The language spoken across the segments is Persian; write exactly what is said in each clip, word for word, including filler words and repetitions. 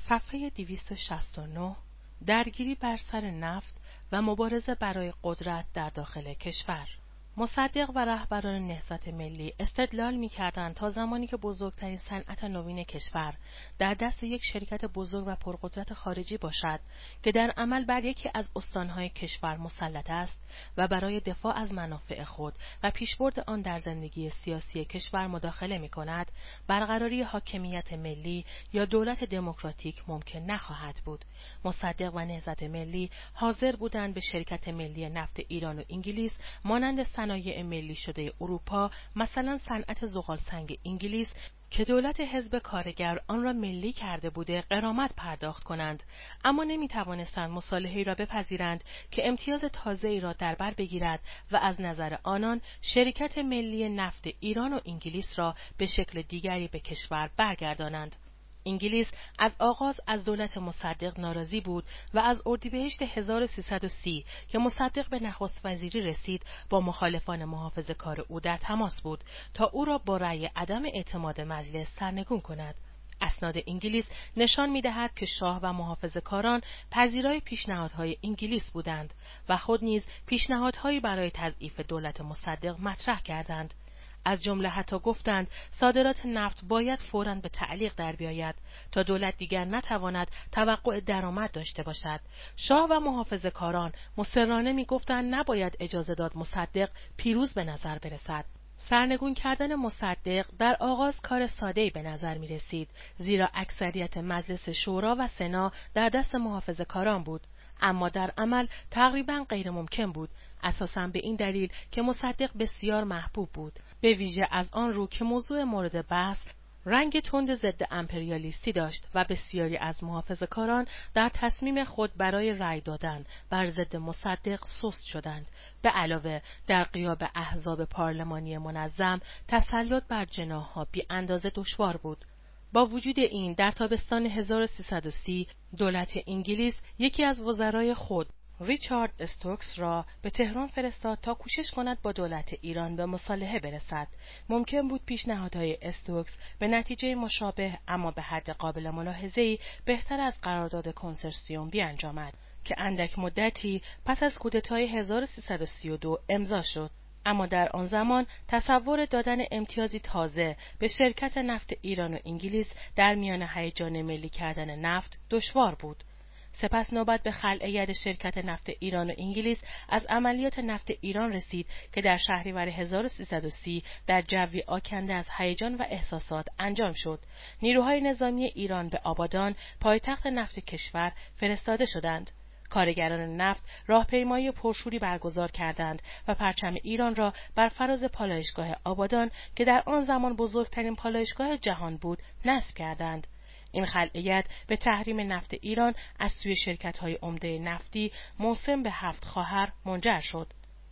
صفحه دویست و شصت و نه درگیری بر سر نفت و مبارزه برای قدرت در داخل کشور. مصدق و رهبران نهضت ملی استدلال می‌کردند تا زمانی که بزرگترین صنعت نوین کشور در دست یک شرکت بزرگ و پرقدرت خارجی باشد که در عمل بر یکی از استان‌های کشور مسلط است و برای دفاع از منافع خود و پیشبرد آن در زندگی سیاسی کشور مداخله می‌کند، برقراری حاکمیت ملی یا دولت دموکراتیک ممکن نخواهد بود. مصدق و نهضت ملی حاضر بودند به شرکت ملی نفت ایران و انگلیس مانند صنایع ملی شده اروپا، مثلا صنعت زغالسنگ انگلیس که دولت حزب کارگر آن را ملی کرده بوده، غرامت پرداخت کنند، اما نمی توانستند مصالحه‌ای را بپذیرند که امتیاز تازه‌ای را در بر بگیرد و از نظر آنان شرکت ملی نفت ایران و انگلیس را به شکل دیگری به کشور برگردانند. انگلیس از آغاز از دولت مصدق ناراضی بود و از اردیبهشت هزار و سیصد و سی که مصدق به نخست وزیری رسید با مخالفان محافظه‌کار او در تماس بود تا او را با رأی عدم اعتماد مجلس سرنگون کند. اسناد انگلیس نشان می‌دهد که شاه و محافظه‌کاران پذیرای پیشنهادهای انگلیس بودند و خود نیز پیشنهادهایی برای تضعیف دولت مصدق مطرح کردند. از جمله حتی گفتند صادرات نفت باید فوراً به تعلیق در بیاید تا دولت دیگر نتواند توقع درآمد داشته باشد. شاه و محافظه‌کاران مصرانه می‌گفتند نباید اجازه داد مصدق پیروز به نظر برسد. سرنگون کردن مصدق در آغاز کار ساده‌ای به نظر می رسید، زیرا اکثریت مجلس شورا و سنا در دست محافظه‌کاران بود، اما در عمل تقریباً غیر ممکن بود، اساساً به این دلیل که مصدق بسیار محبوب بود، به ویژه از آن رو که موضوع مورد بحث رنگ تند ضد امپریالیستی داشت و بسیاری از محافظه‌کاران در تصمیم خود برای رأی دادن بر ضد مصدق سست شدند. به علاوه در غیاب احزاب پارلمانی منظم تسلط بر جناح‌ها بی اندازه دشوار بود. با وجود این در تابستان هزار و سیصد و سی دولت انگلیس یکی از وزرای خود ریچارد استوکس را به تهران فرستاد تا کوشش کند با دولت ایران به مصالحه برسد. ممکن بود پیشنهادهای استوکس به نتیجه مشابه اما به حد قابل ملاحظه‌ای بهتر از قرارداد کنسرسیوم بیانجامد که اندک مدتی پس از کودتای هزار و سیصد و سی و دو امضا شد. اما در آن زمان تصور دادن امتیازی تازه به شرکت نفت ایران و انگلیس در میان هیجان ملی کردن نفت دشوار بود. سپس نوبت به خلع ید شرکت نفت ایران و انگلیس از عملیات نفت ایران رسید که در شهریور هزار و سیصد و سی در جوی آکنده از هیجان و احساسات انجام شد. نیروهای نظامی ایران به آبادان، پایتخت نفت کشور، فرستاده شدند. کارگران نفت راهپیمایی پرشوری برگزار کردند و پرچم ایران را بر فراز پالایشگاه آبادان که در آن زمان بزرگترین پالایشگاه جهان بود نصب کردند. این خلع ید به تحریم نفت ایران از سوی شرکت‌های عمده نفتی موسم به هفت خواهر منجر شد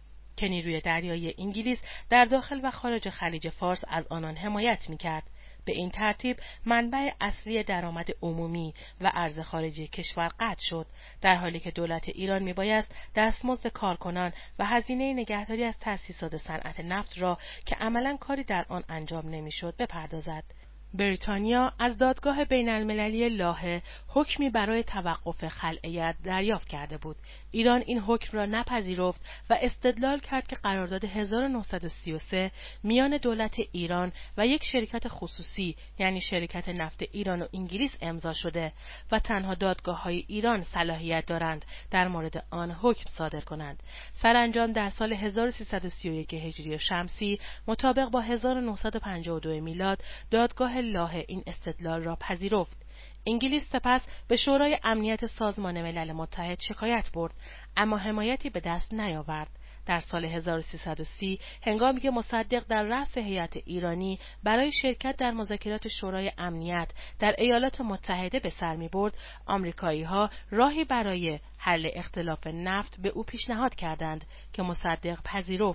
که نیروی دریایی انگلیس در داخل و خارج خلیج فارس از آنان حمایت می‌کرد. به این ترتیب منبع اصلی درآمد عمومی و ارز خارجی کشور قطع شد، در حالی که دولت ایران میبایست دستمزد کارکنان و هزینه نگهداری از تأسیسات صنعت نفت را که عملاً کاری در آن انجام نمیشد بپردازد. بریتانیا از دادگاه بین المللی لاهه حکمی برای توقف خلع ید دریافت کرده بود. ایران این حکم را نپذیرفت و استدلال کرد که قرارداد هزار و نهصد و سی و سه میان دولت ایران و یک شرکت خصوصی یعنی شرکت نفت ایران و انگلیس امضا شده و تنها دادگاه‌های ایران صلاحیت دارند در مورد آن حکم صادر کنند. سرانجام در سال هزار و سیصد و سی و یک هجری شمسی مطابق با هزار و نهصد و پنجاه و دو میلاد دادگاه لاهه این استدلال را پذیرفت. انگلیس سپس به شورای امنیت سازمان ملل متحد شکایت برد، اما حمایتی به دست نیاورد. در سال هزار و سیصد و سی هنگامی که مصدق در رأس هیئت ایرانی برای شرکت در مذاکرات شورای امنیت در ایالات متحده به سر می‌برد، آمریکایی‌ها راهی برای حل اختلاف نفت به او پیشنهاد کردند که مصدق پذیرفت،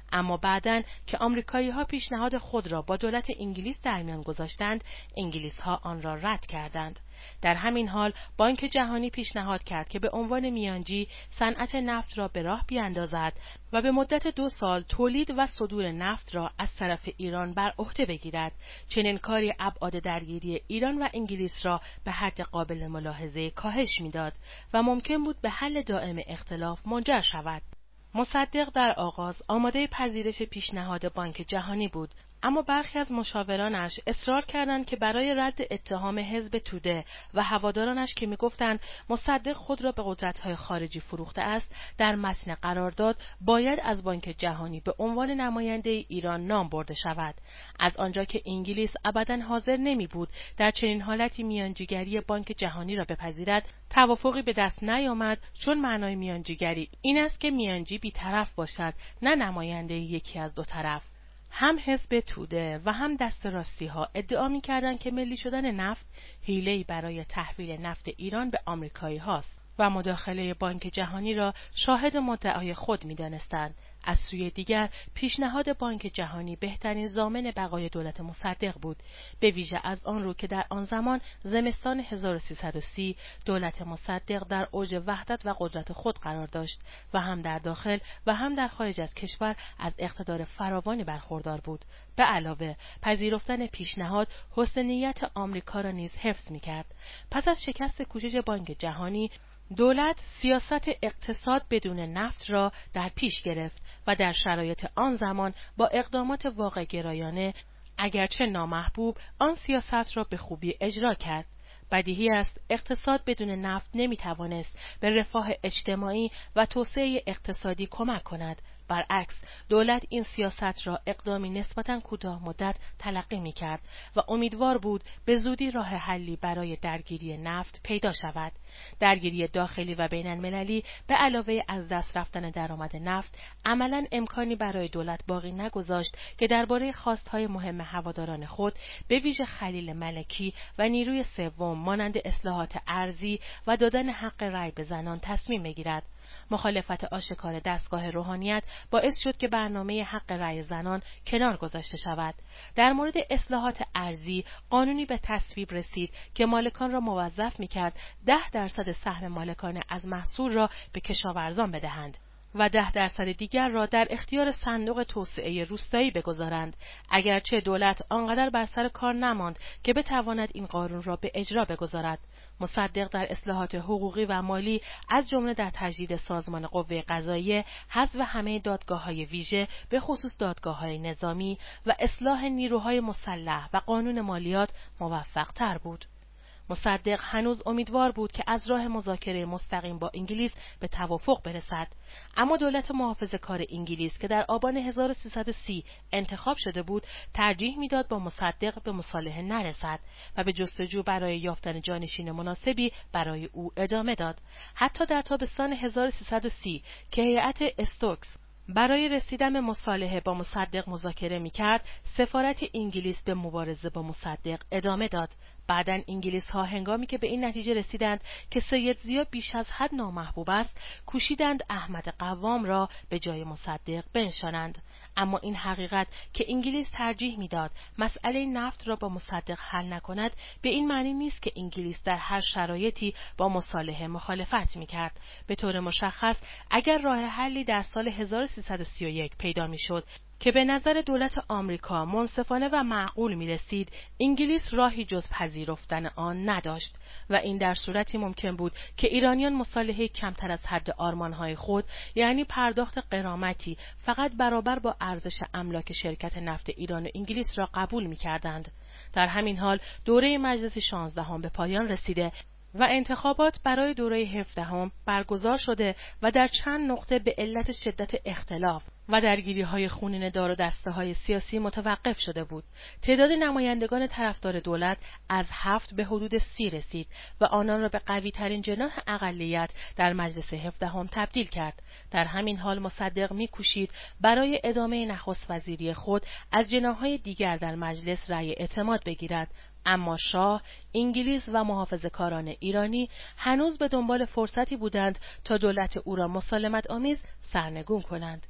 اما بعداً که آمریکایی‌ها پیشنهاد خود را با دولت انگلیس در میان گذاشتند، انگلیس‌ها آن را رد کردند. در همین حال بانک جهانی پیشنهاد کرد که به عنوان میانجی صنعت نفت را به راه بیاندازد و به مدت دو سال تولید و صدور نفت را از طرف ایران بر عهده بگیرد. چنین کاری ابعاد درگیری ایران و انگلیس را به حد قابل ملاحظه کاهش می‌داد و ممکن بود به حل دائم اختلاف منجر شود. مصدق در آغاز آماده پذیرش پیشنهاد بانک جهانی بود، اما برخی از مشاورانش اصرار کردند که برای رد اتهام حزب توده و هوادارانش که می‌گفتند مصدق خود را به قدرت‌های خارجی فروخته است، در متن قرارداد باید از بانک جهانی به عنوان نماینده ایران نام برده شود. از آنجا که انگلیس ابداً حاضر نمی‌بود در چنین حالتی میانجیگری بانک جهانی را بپذیرد، توافقی به دست نیامد، چون معنای میانجیگری این است که میانجی بی‌طرف باشد، نه نماینده یکی از دو طرف. هم حزب توده و هم دست راستی ها ادعا می کردند که ملی شدن نفت حیله‌ای برای تحویل نفت ایران به آمریکایی هاست و مداخله بانک جهانی را شاهد مدعای خود می دانستند. از سوی دیگر پیشنهاد بانک جهانی بهترین ضامن بقای دولت مصدق بود، به ویژه از آن رو که در آن زمان زمستان هزار و سیصد و سی دولت مصدق در اوج وحدت و قدرت خود قرار داشت و هم در داخل و هم در خارج از کشور از اقتدار فراوانی برخوردار بود. به علاوه پذیرفتن پیشنهاد حسن نیت آمریکا را نیز حفظ می‌کرد. پس از شکست کوشش بانک جهانی، دولت سیاست اقتصاد بدون نفت را در پیش گرفت و در شرایط آن زمان با اقدامات واقع گرایانه، اگرچه نامحبوب، آن سیاست را به خوبی اجرا کرد. بدیهی است اقتصاد بدون نفت نمیتوانست به رفاه اجتماعی و توسعه اقتصادی کمک کند. برعکس، دولت این سیاست را اقدامی نسبتاً کوتاه مدت تلقی می‌کرد و امیدوار بود به زودی راه حلی برای درگیری نفت پیدا شود. درگیری داخلی و بین المللی به علاوه از دست رفتن درآمد نفت، عملاً امکانی برای دولت باقی نگذاشت که درباره خواستهای مهم هواداران خود، به ویژه خلیل ملکی و نیروی سوم، مانند اصلاحات ارضی و دادن حق رأی به زنان تصمیم بگیرد. مخالفت آشکار دستگاه روحانیت باعث شد که برنامه حق رأی زنان کنار گذاشته شود. در مورد اصلاحات ارضی، قانونی به تصویب رسید که مالکان را موظف می‌کرد ده درصد سهم مالکانه از محصول را به کشاورزان بدهند و ده درصد دیگر را در اختیار صندوق توسعه روستایی بگذارند. اگرچه دولت آنقدر بر سر کار نماند که بتواند این قانون را به اجرا بگذارد. مصدق در اصلاحات حقوقی و مالی، از جمله در تجدید سازمان قوه قضاییه، حذف همه دادگاه‌های ویژه به خصوص دادگاه‌های نظامی و اصلاح نیروهای مسلح و قانون مالیات موفق‌تر بود. مصدق هنوز امیدوار بود که از راه مذاکره مستقیم با انگلیس به توافق برسد، اما دولت محافظه‌کار انگلیس که در آبان هزار و سیصد و سی انتخاب شده بود، ترجیح میداد با مصدق به مصالحه نرسد و به جستجو برای یافتن جانشین مناسبی برای او ادامه داد. حتی در تابستان هزار و سیصد و سی که هیئت استوکس برای رسیدن به مصالحه با مصدق مذاکره می‌کرد، سفارت انگلیس به مبارزه با مصدق ادامه داد. بعداً انگلیس‌ها هنگامی که به این نتیجه رسیدند که سید ضیا بیش از حد نامحبوب است، کوشیدند احمد قوام را به جای مصدق بنشانند. اما این حقیقت که انگلیس ترجیح میداد مسئله نفت را با مصدق حل نکند، به این معنی نیست که انگلیس در هر شرایطی با مصالحه مخالفت میکرد. به طور مشخص، اگر راه حلی در سال هزار و سیصد و سی و یک پیدا میشد که به نظر دولت آمریکا منصفانه و معقول می رسید، انگلیس راهی جز پذیرفتن آن نداشت و این در صورتی ممکن بود که ایرانیان مصالحه کمتر از حد آرمانهای خود، یعنی پرداخت غرامتی فقط برابر با ارزش املاک شرکت نفت ایران و انگلیس را قبول می کردند. در همین حال دوره مجلس شانزدهم به پایان رسیده و انتخابات برای دوره هفدهم برگزار شده و در چند نقطه به علت شدت اختلاف و درگیری‌های خونین دار و دسته‌های سیاسی متوقف شده بود. تعداد نمایندگان طرفدار دولت از هفت به حدود سی رسید و آنان را به قوی‌ترین جناح اقلیت در مجلس هفدهم تبدیل کرد. در همین حال مصدق می‌کوشید برای ادامه نخست وزیری خود از جناح‌های دیگر در مجلس رأی اعتماد بگیرد، اما شاه، انگلیس و محافظه‌کاران ایرانی هنوز به دنبال فرصتی بودند تا دولت او را مسالمت آمیز سرنگون کنند.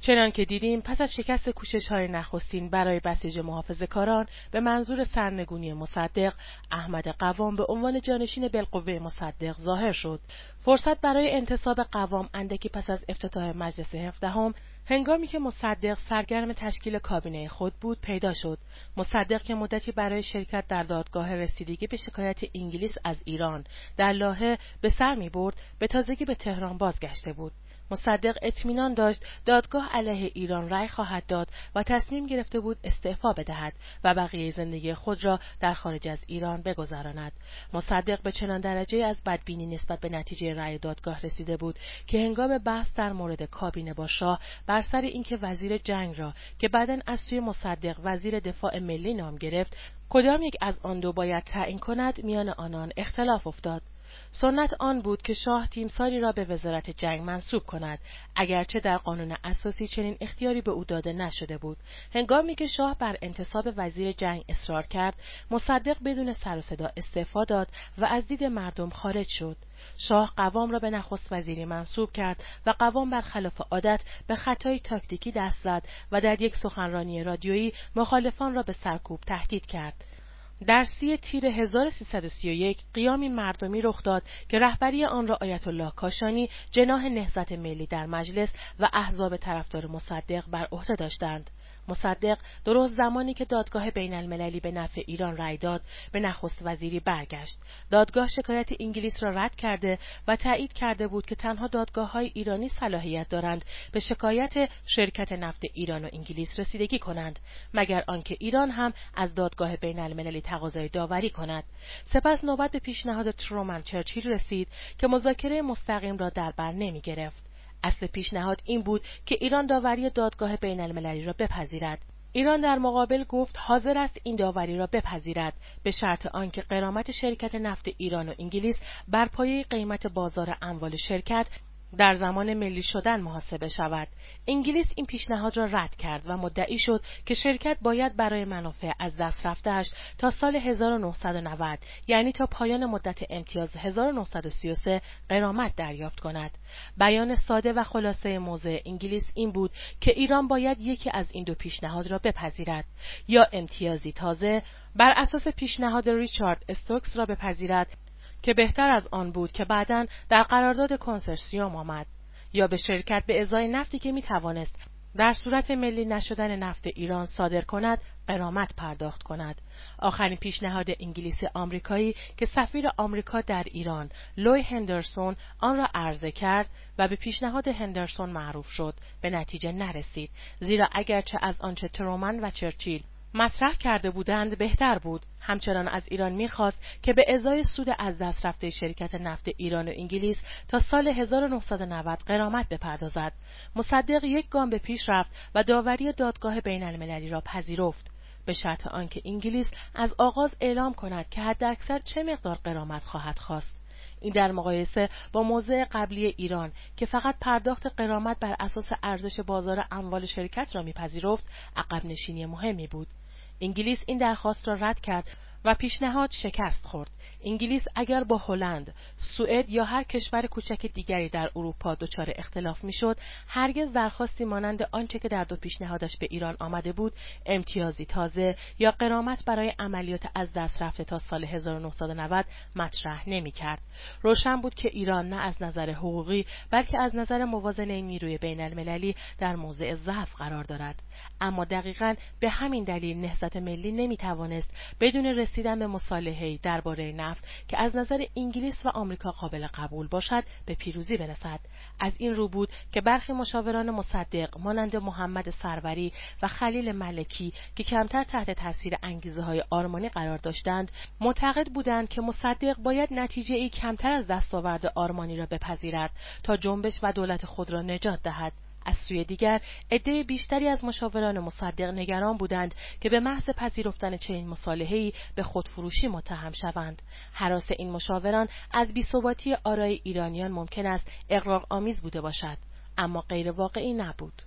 چنان که دیدیم پس از شکست کوشش‌های نخستین برای بسیج محافظه‌کاران به منظور سرنگونی مصدق، احمد قوام به عنوان جانشین بالقوه مصدق ظاهر شد. فرصت برای انتصاب قوام اندکی پس از افتتاح مجلس هفدهم، هنگامی که مصدق سرگرم تشکیل کابینه خود بود پیدا شد. مصدق که مدتی برای شرکت در دادگاه رسیدگی به شکایت انگلیس از ایران در لاهه به سر می‌برد، به تازگی به تهران بازگشته بود. مصدق اطمینان داشت دادگاه علیه ایران رأی خواهد داد و تصمیم گرفته بود استعفا بدهد و بقیه زندگی خود را در خارج از ایران بگذراند. مصدق به چنان درجه از بدبینی نسبت به نتیجه رأی دادگاه رسیده بود که هنگام بحث در مورد کابینه با شاه بر سر اینکه وزیر جنگ را که بعداً از سوی مصدق وزیر دفاع ملی نام گرفت، کدام یک از آن دو باید تعیین کند، میان آنان اختلاف افتاد. سنت آن بود که شاه تیمساری را به وزارت جنگ منصوب کند، اگرچه در قانون اساسی چنین اختیاری به او داده نشده بود. هنگامی که شاه بر انتصاب وزیر جنگ اصرار کرد، مصدق بدون سر و صدا استعفا داد و از دید مردم خارج شد. شاه قوام را به نخست وزیری منصوب کرد و قوام برخلاف عادت به خطای تاکتیکی دست زد و در یک سخنرانی رادیویی مخالفان را به سرکوب تهدید کرد. در سی تیر هزار و سیصد و سی و یک قیامی مردمی رخ داد که رهبری آن را آیت الله کاشانی، جناح نهضت ملی در مجلس و احزاب طرفدار مصدق بر عهده داشتند. مصدق درست زمانی که دادگاه بین المللی به نفع ایران رأی داد، به نخست وزیری برگشت. دادگاه شکایت انگلیس را رد کرده و تایید کرده بود که تنها دادگاه‌های ایرانی صلاحیت دارند به شکایت شرکت نفت ایران و انگلیس رسیدگی کنند، مگر آنکه ایران هم از دادگاه بین المللی تقاضای داوری کند. سپس نوبت به پیشنهاد ترومن چرچیل رسید که مذاکره مستقیم را در بر نمی گرفت. اصل پیشنهاد این بود که ایران داوری دادگاه بین المللی را بپذیرد. ایران در مقابل گفت حاضر است این داوری را بپذیرد به شرط آنکه غرامت شرکت نفت ایران و انگلیس بر پایه قیمت بازار اموال شرکت در زمان ملی شدن محاسبه شود. انگلیس این پیشنهاد را رد کرد و مدعی شد که شرکت باید برای منافع از دست رفته‌اش تا سال هزار و نهصد و نود، یعنی تا پایان مدت امتیاز هزار و نهصد و سی و سه، غرامت دریافت کند. بیان ساده و خلاصه موضع انگلیس این بود که ایران باید یکی از این دو پیشنهاد را بپذیرد، یا امتیازی تازه بر اساس پیشنهاد ریچارد استوکس را بپذیرد که بهتر از آن بود که بعداً در قرارداد کنسرسیوم آمد، یا به شرکت به ازای نفتی که می توانست در صورت ملی نشدن نفت ایران صادر کند غرامت پرداخت کند. آخرین پیشنهاد انگلیس آمریکایی که سفیر آمریکا در ایران لوی هندرسون آن را عرضه کرد و به پیشنهاد هندرسون معروف شد، به نتیجه نرسید، زیرا اگرچه از آنچه ترومن و چرچیل مطرح کرده بودند بهتر بود. همچنان از ایران می‌خواست که به ازای سود از دست رفته شرکت نفت ایران و انگلیس تا سال هزار و نهصد و نود غرامت بپردازد. مصدق یک گام به پیش رفت و داوری دادگاه بین المللی را پذیرفت، به شرط آنکه انگلیس از آغاز اعلام کند که حداکثر چه مقدار غرامت خواهد خواست. این در مقایسه با موضع قبلی ایران که فقط پرداخت غرامت بر اساس ارزش بازار اموال شرکت را می‌پذیرفت، عقب نشینی مهمی بود. انگلیس این درخواست را رد کرد و پیشنهاد شکست خورد. انگلیس اگر با هلند، سوئد یا هر کشور کوچک دیگری در اروپا دچار اختلاف میشد، هرگز درخواستی مانند آنچه که در دو پیشنهادش به ایران آمده بود، امتیازی تازه یا غرامت برای عملیات از دست رفته تا سال هزار و نهصد و نود مطرح نمی‌کرد. روشن بود که ایران نه از نظر حقوقی بلکه از نظر موازنه نیروی بین المللی در موضع ضعف قرار دارد. اما دقیقاً به همین دلیل نهضت ملی نمی‌توانست بدون رسیدن به مصالحه‌ای درباره نفت که از نظر انگلیس و آمریکا قابل قبول باشد به پیروزی برسد. از این رو بود که برخی مشاوران مصدق مانند محمد سروری و خلیل ملکی که کمتر تحت تاثیر انگیزه‌های آرمانی قرار داشتند، معتقد بودند که مصدق باید نتیجه‌ای کمتر از دستاورد آرمانی را بپذیرد تا جنبش و دولت خود را نجات دهد. از سوی دیگر عده بیشتری از مشاوران مصدق نگران بودند که به محض پذیرفتن چنین مصالحه‌ای به خودفروشی متهم شوند. هراس این مشاوران از بی‌ثباتی آرای ایرانیان ممکن است اغراق‌آمیز بوده باشد، اما غیر واقعی نبود.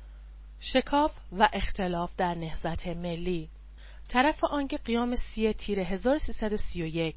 شکاف و اختلاف در نهضت ملی. طرف آنکه قیام سی تیر هزار و سیصد و سی و یک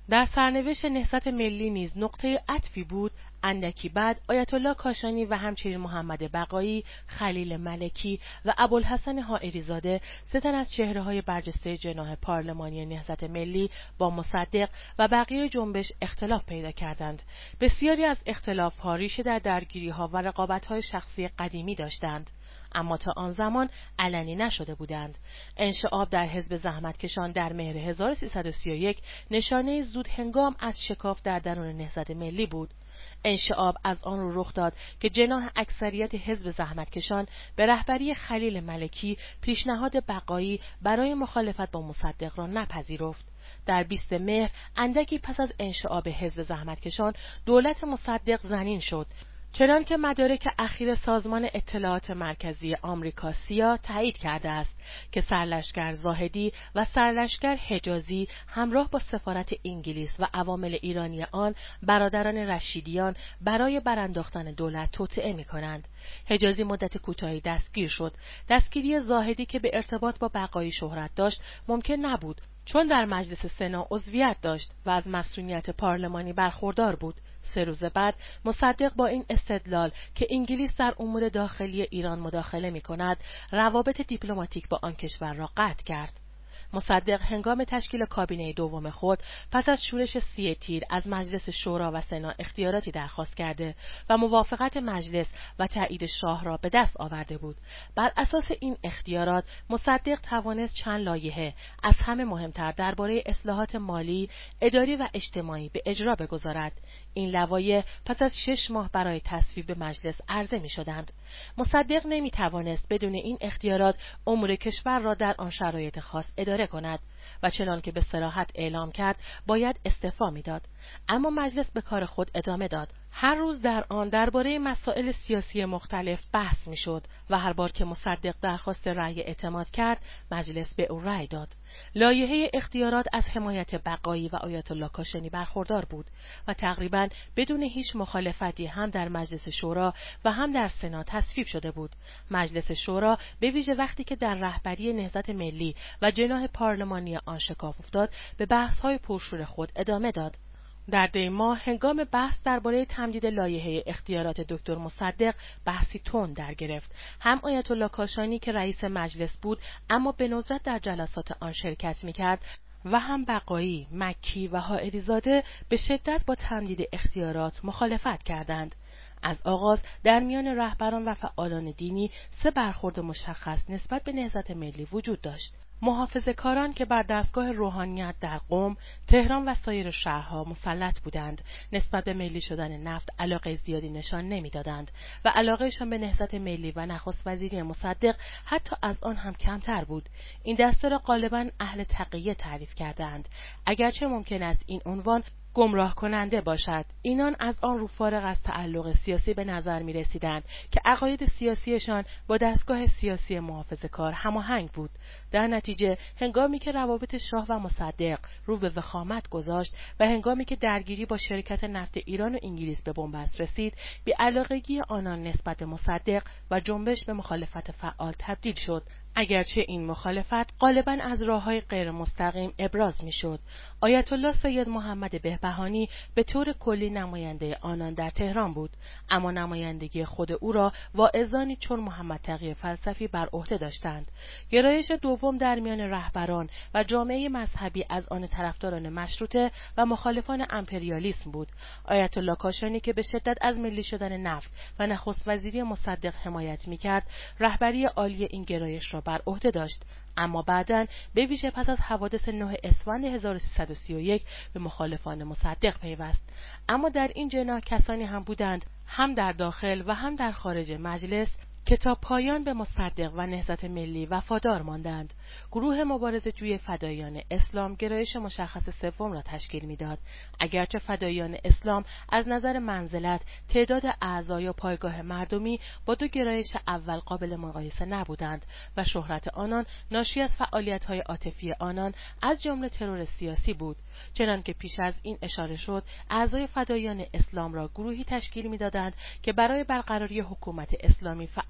در سرنوشت نهضت ملی نیز نقطه عطفی بود. اندکی بعد آیت الله کاشانی و همچنین محمد بقایی، خلیل ملکی و ابوالحسن حائری زاده، سه تن از چهره‌های برجسته جناح پارلمانی نهضت ملی، با مصدق و بقیه جنبش اختلاف پیدا کردند. بسیاری از اختلاف‌ها ریشه در درگیری‌ها و رقابت‌های شخصی قدیمی داشتند، اما تا آن زمان علنی نشده بودند. انشعاب در حزب زحمتکشان در مهر هزار و سیصد و سی و یک نشانه زود هنگام از شکاف در درون نهضت ملی بود. انشعاب از آن رو رخ داد که جناح اکثریت حزب زحمتکشان به رهبری خلیل ملکی پیشنهاد بقایی برای مخالفت با مصدق را نپذیرفت. در بیستم مهر، اندکی پس از انشعاب حزب زحمتکشان، دولت مصدق زنین شد، چنانکه مدارک اخیر سازمان اطلاعات مرکزی آمریکا سیا تایید کرده است که سرلشکر زاهدی و سرلشکر حجازی همراه با سفارت انگلیس و عوامل ایرانی آن برادران رشیدیان برای برانداختن دولت توطئه می‌کنند. حجازی مدت کوتاهی دستگیر شد. دستگیری زاهدی که به ارتباط با بقایی شهرت داشت ممکن نبود، چون در مجلس سنا عضویت داشت و از مسئولیت پارلمانی برخوردار بود. سه روز بعد مصدق با این استدلال که انگلیس در امور داخلی ایران مداخله می کند، روابط دیپلماتیک با آن کشور را قطع کرد. مصدق هنگام تشکیل کابینه دوم خود پس از شورش سی تیر از مجلس شورا و سنا اختیاراتی درخواست کرده و موافقت مجلس و تایید شاه را به دست آورده بود. بر اساس این اختیارات مصدق توانست چند لایحه، از همه مهمتر درباره اصلاحات مالی، اداری و اجتماعی به اجرا بگذارد. این لوایح پس از شش ماه برای تصویب به مجلس عرضه می شدند. مصدق نمی توانست بدون این اختیارات امور کشور را در آن شرایط خاص اداره کند و چنان که به صراحت اعلام کرد باید استعفا میداد. اما مجلس به کار خود ادامه داد. هر روز در آن درباره مسائل سیاسی مختلف بحث میشد و هر بار که مصدق درخواست رأی اعتماد کرد، مجلس به او رأی داد. لایحه اختیارات از حمایت بقایی و آیت الله کاشانی برخوردار بود و تقریباً بدون هیچ مخالفتی هم در مجلس شورا و هم در سنا تصویب شده بود. مجلس شورا به ویژه وقتی که در رهبری نهضت ملی و جناح پارلمانی آن شکاف افتاد، به بحث‌های پرشور خود ادامه داد. در دی ماه هنگام بحث درباره تمدید لایحه اختیارات دکتر مصدق بحثی تند در گرفت. هم آیت الله کاشانی که رئیس مجلس بود اما به ندرت در جلسات آن شرکت می‌کرد و هم بقایی، مکی و حائری زاده به شدت با تمدید اختیارات مخالفت کردند. از آغاز در میان رهبران و فعالان دینی سه برخورد مشخص نسبت به نهضت ملی وجود داشت. محافظه‌کاران که بر دستگاه روحانیت در قم، تهران و سایر شهرها مسلط بودند، نسبت به ملی شدن نفت علاقه زیادی نشان نمی‌دادند و علاقهشان به نهضت ملی و نخست وزیری مصدق حتی از آن هم کمتر بود. این دسته را غالباً اهل تقیه تعریف کردند، اگرچه ممکن است این عنوان گمراه کننده باشد. اینان از آن رو فارغ از تعلق سیاسی به نظر می رسیدند که عقاید سیاسیشان با دستگاه سیاسی محافظه‌کار هماهنگ بود. در نتیجه هنگامی که روابط شاه و مصدق رو به وخامت گذاشت و هنگامی که درگیری با شرکت نفت ایران و انگلیس به بنبست رسید، بی‌علاقگی آنان نسبت به مصدق و جنبش به مخالفت فعال تبدیل شد. اگرچه این مخالفت غالباً از راه‌های غیر مستقیم ابراز می‌شد. آیت الله سید محمد بهبهانی به طور کلی نماینده آنان در تهران بود، اما نمایندگی خود او را واعظانی چون محمد تقی فلسفی بر عهده داشتند. گرایش دوم در میان رهبران و جامعه مذهبی از آن طرفداران مشروطه و مخالفان امپریالیسم بود. آیت الله کاشانی که به شدت از ملی شدن نفت و نخست وزیری مصدق حمایت می‌کرد، رهبری عالی این گرایش را بر عهده داشت، اما بعداً به ویژه پس از حوادث نه اسفند هزار و سیصد و سی و یک به مخالفان مصدق پیوست. اما در این جناح کسانی هم بودند، هم در داخل و هم در خارج مجلس، که تا پایان به مصدق و نهضت ملی وفادار ماندند. گروه مبارزه‌جوی فداییان اسلام گرایش مشخص سوم را تشکیل می‌داد. اگرچه فداییان اسلام از نظر منزلت، تعداد اعضا یا پایگاه مردمی با دو گرایش اول قابل مقایسه نبودند و شهرت آنان ناشی از فعالیت‌های عاطفی آنان از جمله ترور سیاسی بود. چنانکه پیش از این اشاره شد، اعضای فداییان اسلام را گروهی تشکیل می‌دادند که برای برقراری حکومت اسلامی فعال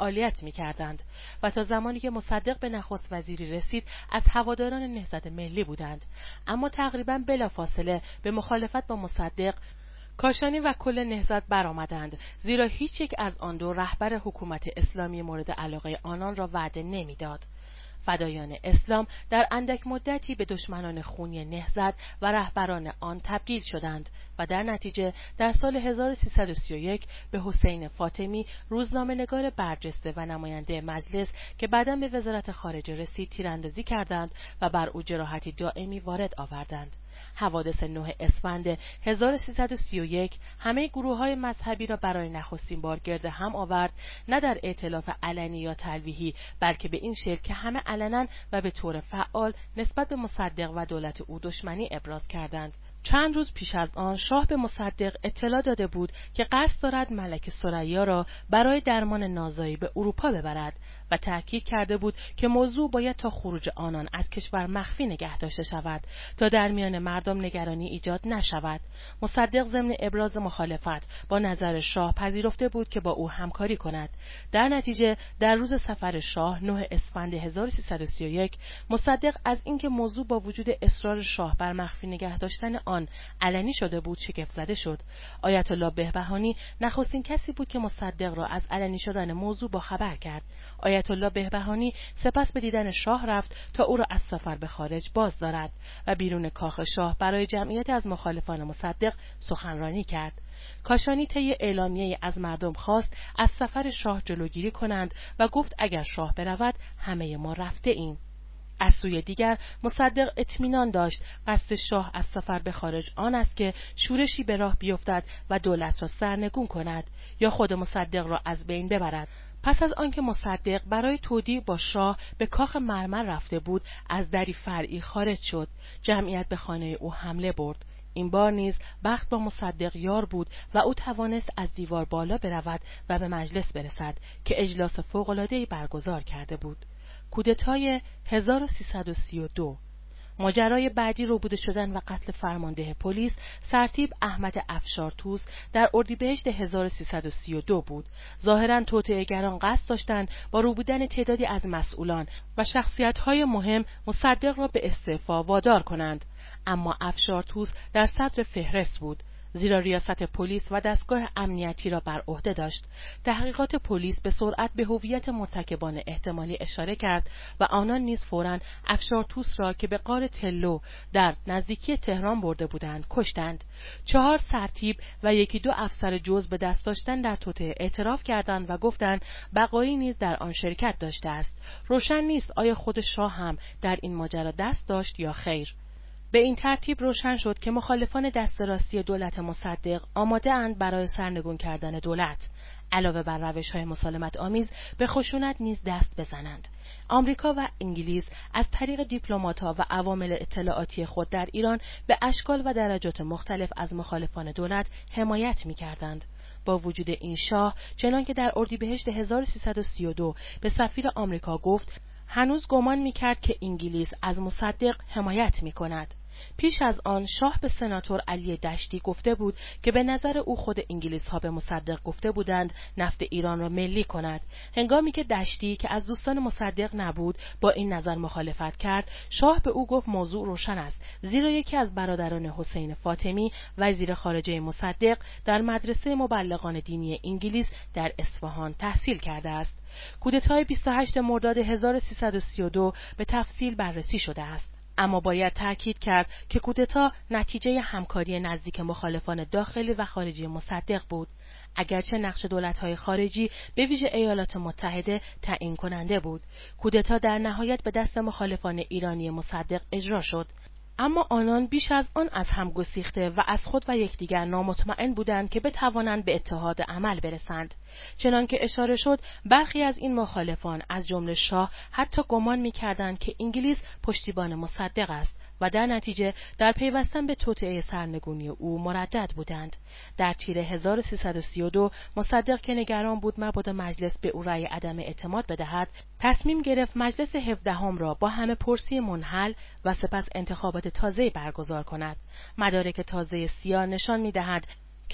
فعالیت می‌کردند و تا زمانی که مصدق به نخست وزیری رسید از هواداران نهضت ملی بودند. اما تقریباً بلافاصله به مخالفت با مصدق کاشانی و کل نهضت برآمدند، زیرا هیچ یک از آن دو رهبر حکومت اسلامی مورد علاقه آنان را وعده نمی‌داد. فدایان اسلام در اندک مدتی به دشمنان خونی نهضت و رهبران آن تبدیل شدند و در نتیجه در سال هزار و سیصد و سی و یک به حسین فاطمی، روزنامه‌نگار برجسته و نماینده مجلس که بعداً به وزارت خارجه رسید، تیراندازی کردند و بر او جراحتی دائمی وارد آوردند. حوادث نه اسفند هزار و سیصد و سی و یک همه گروه‌های مذهبی را برای نخستین بار گرد هم آورد، نه در ائتلاف علنی یا تلویحی، بلکه به این شکل که همه علنا و به طور فعال نسبت به مصدق و دولت او دشمنی ابراز کردند. چند روز پیش از آن شاه به مصدق اطلاع داده بود که قصد دارد ملکه ثریا را برای درمان نازایی به اروپا ببرد و تأکید کرده بود که موضوع باید تا خروج آنان از کشور مخفی نگه داشته شود تا در میان مردم نگرانی ایجاد نشود. مصدق ضمن ابراز مخالفت با نظر شاه پذیرفته بود که با او همکاری کند. در نتیجه در روز سفر شاه نه اسفند هزار و سیصد و سی و یک مصدق از اینکه موضوع با وجود اصرار شاه بر مخفی نگه داشتن آن علنی شده بود شگفت زده شد. آیت الله بهبهانی نخستین کسی بود که مصدق را از علنی شدن موضوع با خبر کرد. آیت الله بهبهانی سپس به دیدن شاه رفت تا او را از سفر به خارج باز دارد و بیرون کاخ شاه برای جمعیت از مخالفان مصدق سخنرانی کرد. کاشانی طی اعلامیه‌ای از مردم خواست از سفر شاه جلوگیری کنند و گفت اگر شاه برود همه ما رفته ایم. از سوی دیگر مصدق اطمینان داشت قصد شاه از سفر به خارج آن است که شورشی به راه بیفتد و دولت را سرنگون کند یا خود مصدق را از بین ببرد. پس از آنکه مصدق برای تودیع با شاه به کاخ مرمر رفته بود، از دری فرعی خارج شد. جمعیت به خانه او حمله برد. این بار نیز بخت با مصدق یار بود و او توانست از دیوار بالا برود و به مجلس برسد که اجلاس فوق‌العاده‌ای برگزار کرده بود. کودتای هزار و سیصد و سی و دو. ماجرای بعدی ربوده شدن و قتل فرمانده پلیس سرتیپ احمد افشارتوس در اردیبهشت هزار و سیصد و سی و دو بود. ظاهراً توطئه‌گران قصد داشتند با ربودن تعدادی از مسئولان و شخصیت‌های مهم مصدق را به استعفا وادار کنند، اما افشارتوس در صدر فهرست بود، زیرا ریاست پلیس و دستگاه امنیتی را بر عهده داشت. تحقیقات پلیس به سرعت به هویت مرتکبان احتمالی اشاره کرد و آنان نیز فوراً افشارتوس را که به غار تلو در نزدیکی تهران برده بودند کشتند. چهار سرتیپ و یکی دو افسر جز به دست داشتن در توطئه اعتراف کردند و گفتند بقایی نیز در آن شرکت داشته است. روشن نیست آیا خود شاه هم در این ماجرا دست داشت یا خیر. به این ترتیب روشن شد که مخالفان دست راستی دولت مصدق آماده اند برای سرنگون کردن دولت، علاوه بر روش‌های مسالمت آمیز به خشونت نیز دست بزنند. آمریکا و انگلیس از طریق دیپلمات‌ها و عوامل اطلاعاتی خود در ایران به اشکال و درجات مختلف از مخالفان دولت حمایت می‌کردند. با وجود این شاه چنانکه در اردیبهشت هزار و سیصد و سی و دو به سفیر آمریکا گفت، هنوز گمان می‌کرد که انگلیس از مصدق حمایت می‌کند. پیش از آن شاه به سناتور علی دشتی گفته بود که به نظر او خود انگلیس‌ها به مصدق گفته بودند نفت ایران را ملی کند. هنگامی که دشتی که از دوستان مصدق نبود با این نظر مخالفت کرد، شاه به او گفت موضوع روشن است، زیرا یکی از برادران حسین فاطمی وزیر خارجه مصدق در مدرسه مبلغان دینی انگلیس در اصفهان تحصیل کرده است. کودتای بیست و هشتم مرداد هزار و سیصد و سی و دو به تفصیل بررسی شده است. اما باید تأکید کرد که کودتا نتیجه همکاری نزدیک مخالفان داخلی و خارجی مصدق بود، اگرچه نقش دولت‌های خارجی به ویژه ایالات متحده تعیین کننده بود. کودتا در نهایت به دست مخالفان ایرانی مصدق اجرا شد، اما آنان بیش از آن از هم گسیخته و از خود و یکدیگر نامطمئن بودند که بتوانند به اتحاد عمل برسند. چنانکه اشاره شد، برخی از این مخالفان از جمله شاه حتی گمان می‌کردند که انگلیس پشتیبان مصدق است و در نتیجه در پیوستن به توطئه سرنگونی او مردد بودند. در تیر هزار و سیصد و سی و دو مصدق که نگران بود مبادا مجلس به او رأی عدم اعتماد بدهد، تصمیم گرفت مجلس هفدهم را با همه پرسی منحل و سپس انتخابات تازه برگزار کند. مدارک تازه سیاه نشان می‌دهد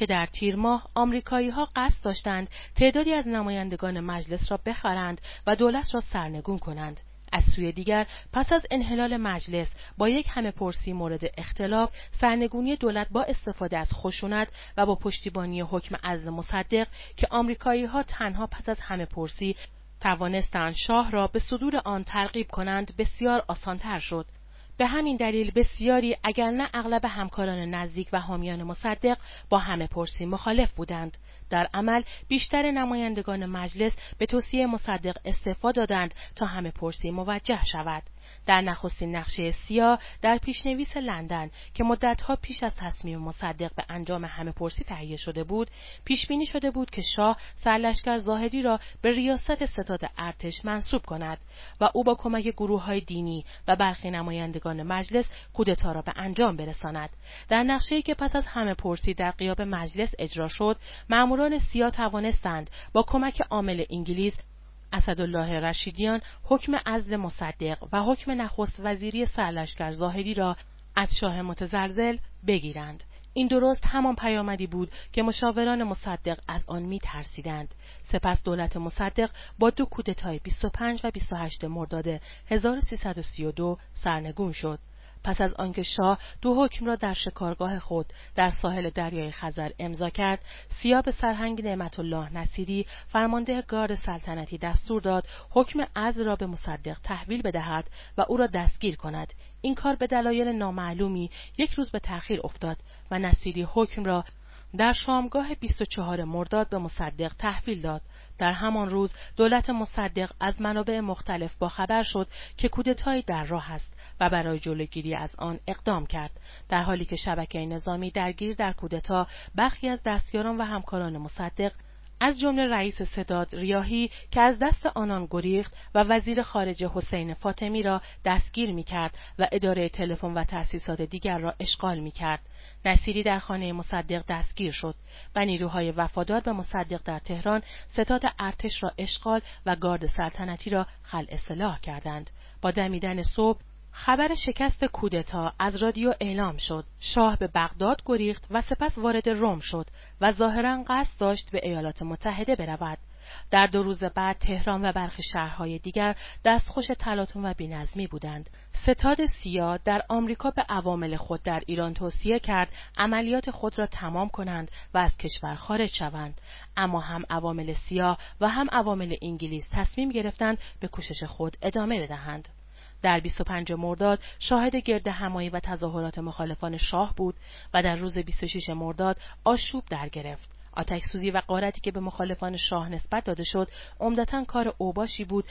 که در تیر ماه آمریکایی‌ها قصد داشتند تعدادی از نمایندگان مجلس را بخرند و دولت را سرنگون کنند. از سوی دیگر پس از انحلال مجلس با یک همه‌پرسی مورد اختلاف، سرنگونی دولت با استفاده از خشونت و با پشتیبانی حکم عزل مصدق که آمریکایی‌ها تنها پس از همه‌پرسی توانستند شاه را به صدور آن ترغیب کنند بسیار آسان‌تر شد. به همین دلیل بسیاری اگر نه اغلب همکاران نزدیک و حامیان مصدق با همه‌پرسی مخالف بودند. در عمل بیشتر نمایندگان مجلس به توصیه مصدق استعفا دادند تا همه‌پرسی موجه شود. در نخستین نقشه سیا در پیشنویس لندن که مدتها پیش از تصمیم مصدق به انجام همه‌پرسی تهیه شده بود، پیش بینی شده بود که شاه سرلشکر زاهدی را به ریاست ستاد ارتش منصوب کند و او با کمک گروه‌های دینی و برخی نمایندگان مجلس کودتا را به انجام برساند. در نقشه‌ای که پس از همه‌پرسی در غیاب مجلس اجرا شد، ماموران سیا توانستند با کمک عامل انگلیس اسدالله رشیدیان حکم عزل مصدق و حکم نخست وزیری سرلشکر زاهدی را از شاه متزلزل بگیرند. این درست همان پیامدی بود که مشاوران مصدق از آن می ترسیدند. سپس دولت مصدق با دو کودتای بیست و پنج و بیست و هشت مرداد هزار و سیصد و سی و دو سرنگون شد. پس از آنکه شاه دو حکم را در شکارگاه خود در ساحل دریای خزر امضا کرد، سیا به سرهنگ نعمت الله نصیری فرمانده گارد سلطنتی دستور داد حکم عزل را به مصدق تحویل بدهد و او را دستگیر کند. این کار به دلایل نامعلومی یک روز به تأخیر افتاد و نصیری حکم را در شامگاه بیست و چهارم مرداد به مصدق تحویل داد. در همان روز دولت مصدق از منابع مختلف باخبر شد که کودتایی در راه است و برای جلوگیری از آن اقدام کرد. در حالی که شبکه نظامی درگیر در کودتا، برخی از دستیاران و همکاران مصدق از جمله رئیس ستاد ریاحی که از دست آنان گریخت و وزیر خارجه حسین فاطمی را دستگیر می‌کرد و اداره تلفن و تأسیسات دیگر را اشغال می‌کرد. نصیری در خانه مصدق دستگیر شد و نیروهای وفادار به مصدق در تهران ستاد ارتش را اشغال و گارد سلطنتی را خلع سلاح کردند. با دمیدن صبح خبر شکست کودتا از رادیو اعلام شد. شاه به بغداد گریخت و سپس وارد روم شد و ظاهراً قصد داشت به ایالات متحده برود. در دو روز بعد تهران و برخی شهرهای دیگر دستخوش تلاطم و بی‌نظمی بودند. ستاد سیا در آمریکا به عوامل خود در ایران توصیه کرد عملیات خود را تمام کنند و از کشور خارج شوند، اما هم عوامل سیا و هم عوامل انگلیس تصمیم گرفتند به کوشش خود ادامه بدهند. در بیست و پنجم مرداد شاهد گردهمایی و تظاهرات مخالفان شاه بود و در روز بیست و ششم مرداد آشوب در گرفت. آتش‌سوزی و غارتی که به مخالفان شاه نسبت داده شد عمدتاً کار اوباشی بود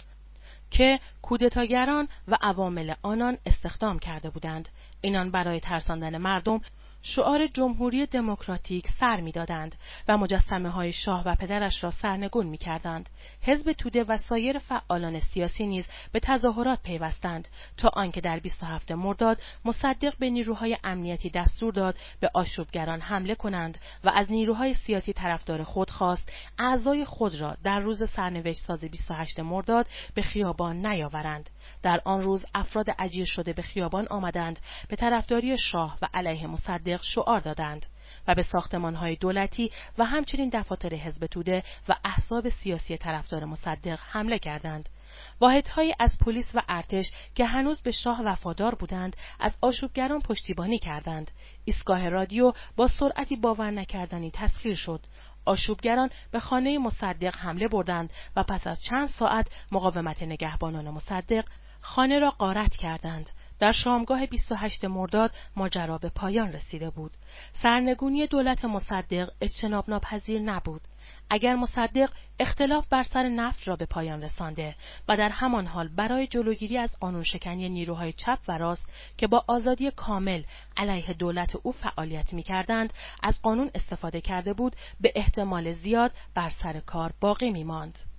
که کودتاگران و عوامل آنان استخدام کرده بودند. اینان برای ترساندن مردم شعار جمهوری دموکراتیک سر می‌دادند و مجسمه‌های شاه و پدرش را سرنگون می‌کردند. حزب توده و سایر فعالان سیاسی نیز به تظاهرات پیوستند تا آنکه در بیست و هفتم مرداد مصدق به نیروهای امنیتی دستور داد به آشوبگران حمله کنند و از نیروهای سیاسی طرفدار خود خواست اعضای خود را در روز سرنوشت ساز بیست و هشتم مرداد به خیابان نیاورند. در آن روز افراد اجیر شده به خیابان آمدند، به طرفداری شاه و علیه مصدق شعار دادند و به ساختمان‌های دولتی و همچنین دفاتر حزب توده و احزاب سیاسی طرفدار مصدق حمله کردند. واحدهایی از پلیس و ارتش که هنوز به شاه وفادار بودند از آشوبگران پشتیبانی کردند. ایستگاه رادیو با سرعتی باور نکردنی تسخیر شد. آشوبگران به خانه مصدق حمله بردند و پس از چند ساعت مقاومت نگهبانان مصدق خانه را غارت کردند. در شامگاه بیست و هشتم مرداد ماجرا به پایان رسیده بود. سرنگونی دولت مصدق اجتناب ناپذیر نبود. اگر مصدق اختلاف بر سر نفت را به پایان رسانده و در همان حال برای جلوگیری از قانون شکنی نیروهای چپ و راست که با آزادی کامل علیه دولت او فعالیت می‌کردند از قانون استفاده کرده بود، به احتمال زیاد بر سر کار باقی می‌ماند.